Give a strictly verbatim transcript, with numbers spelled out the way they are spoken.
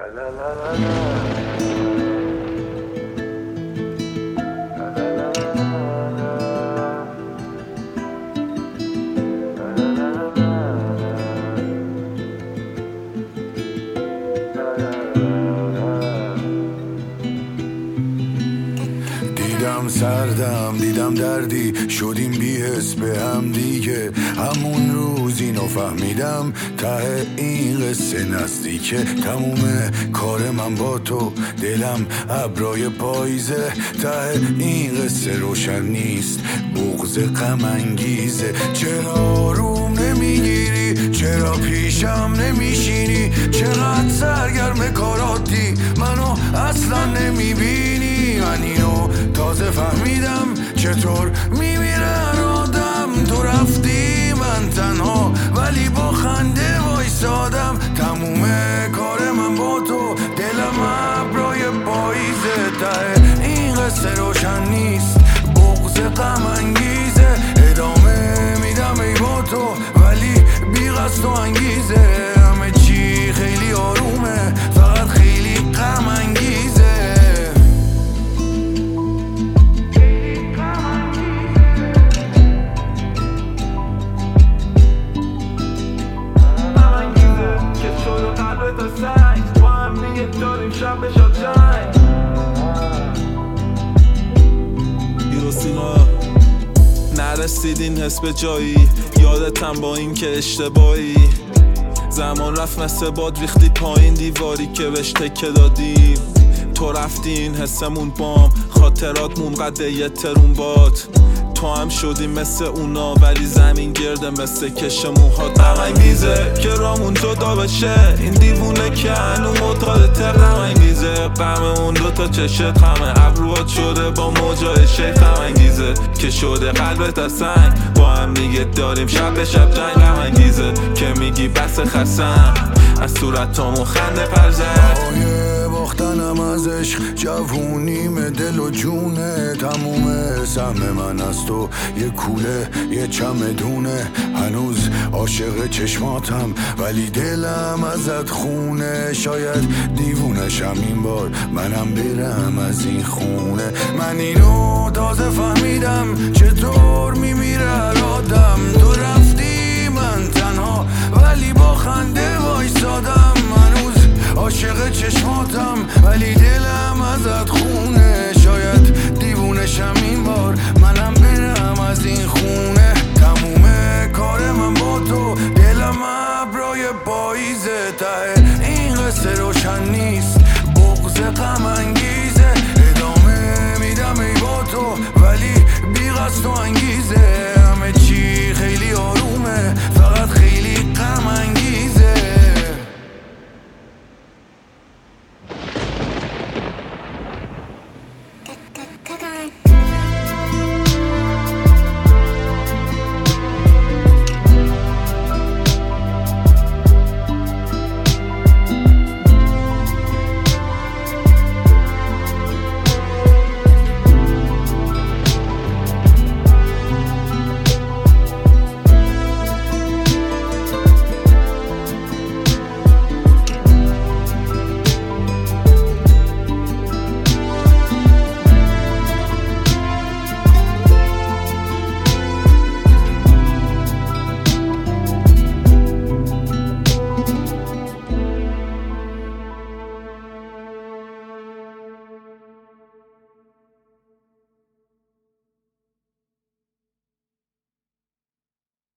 دیدم سردم دیدم دردی شدیم بی‌حس به هم دیگه. همون روز اینو فهمیدم ته این قصه نزدیکه. تموم کار من با تو دلم ابرای پاییزه. ته این قصه روشن نیست بغض غم انگیزه. چرا روم نمیگیری چرا پیشم نمیشینی؟ چقدر سرگرم کاراتی منو اصلا نمیبینی؟ من اینو تازه فهمیدم چطور میمیرن آدم. تو رفتی من تنها ولی با خنده وایسادم. تموم کار من با تو دلم ابرای پاییزه. ته این قصه روشن نیست بغض غم انگیزه. ادامه میدم ای با تو ولی بی قصد و انگیزه. همه چی خیلی آرومه فقط خیلی غم انگیزه. با هم دیگه داریم شب بشاد جنگ. ایروسینا نرسید این حس به جایی. یادتم با این که اشتباهی زمان رفت مثل باد ریختی پایین دیواری که بهش تکه دادیم. تو رفتی این حسمون بام خاطرات مونقدر یه ترون باد. تو هم شدی مثل اونا ولی زمین گرده مثل کش موهات. غم انگیزه که رامون جدا بشه. این دیوونه که هنو معتادته. غم انگیزه غم اون دوتا چشت غم ابروات شده با موجای شیخ. غم انگیزه که شده قلبت از سنگ. با هم دیگه داریم شب به شب جنگ. غم انگیزه که میگی بس خستم از صورتامون خنده پرزد. باختنم از عشق جوونیم دل و جونه. تموم سهم من از تو یه کوله یه چمدونه. هنوز عاشق چشماتم ولی دلم ازت خونه. شاید دیوونشم این بار منم برم از این خونه. من اینو تازه فهمیدم چطور میمیره آدم. تو رفتی من تنها ولی با خنده وایسادم.